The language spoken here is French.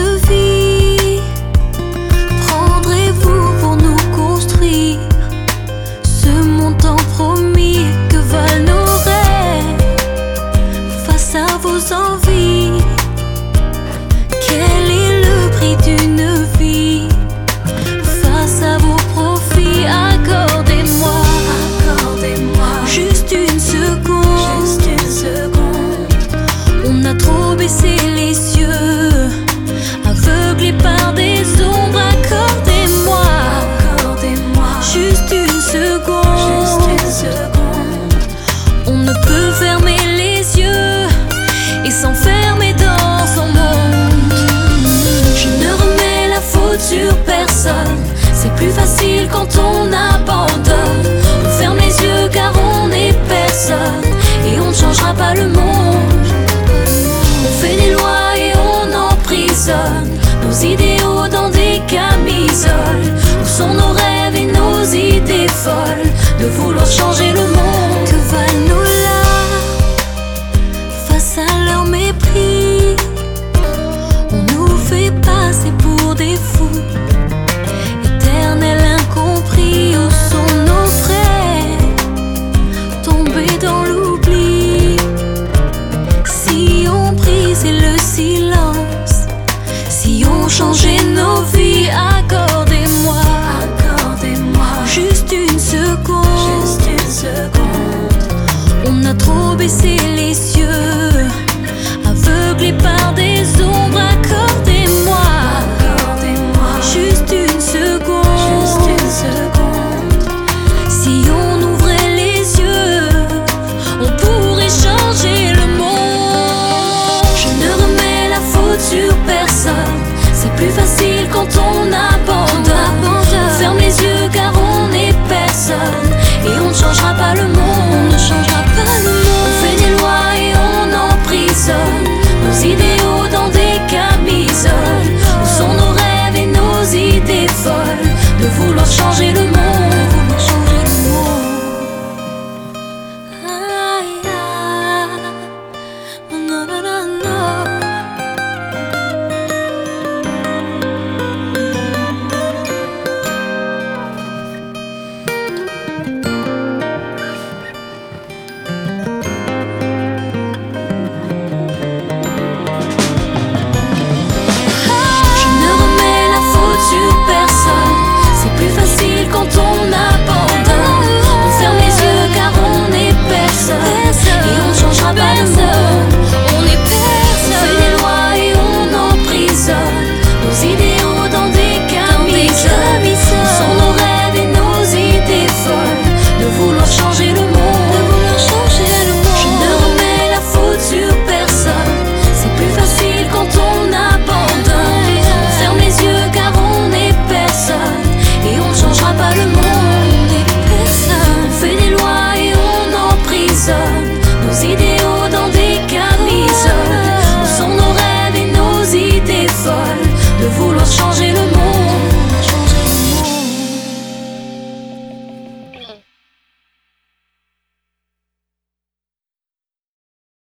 de vie prendrez-vous pour nous construire ce monde tant promis? Que valent nos rêves face à vos envies? Quel est le prix d'une vie face à vos profits? Accordez-moi juste une seconde. On a trop baissé les yeux, aveuglés par des ombres. Accordez-moi juste une seconde. On ne peut fermer les yeux et s'enfermer dans son monde. Je ne remets la faute sur personne. C'est plus facile quand on abandonne. On ferme les yeux car on n'est personne et on ne changera pas le monde. On fait des lois et on emprisonne nos idéaux dans des camisoles. Où sont nos rêves et nos idées folles de vouloir changer le monde? Que valent nos larmes face à leur mépris? On nous fait passer pour des fous, éternels incompris. Où sont nos frères tombés dans l'oubli? Si on brisait le silence, si on changeait nos vies, accordez-moi juste une seconde. On a trop baissé les yeux, aveuglés par des ombres. Accordez-moi juste une seconde. Si on ouvrait les yeux, on pourrait changer le monde. Je ne remets la faute sur personne. C'est plus facile quand on abandonne. On ferme les yeux car on est personne et on ne changera pas le monde. On ne changera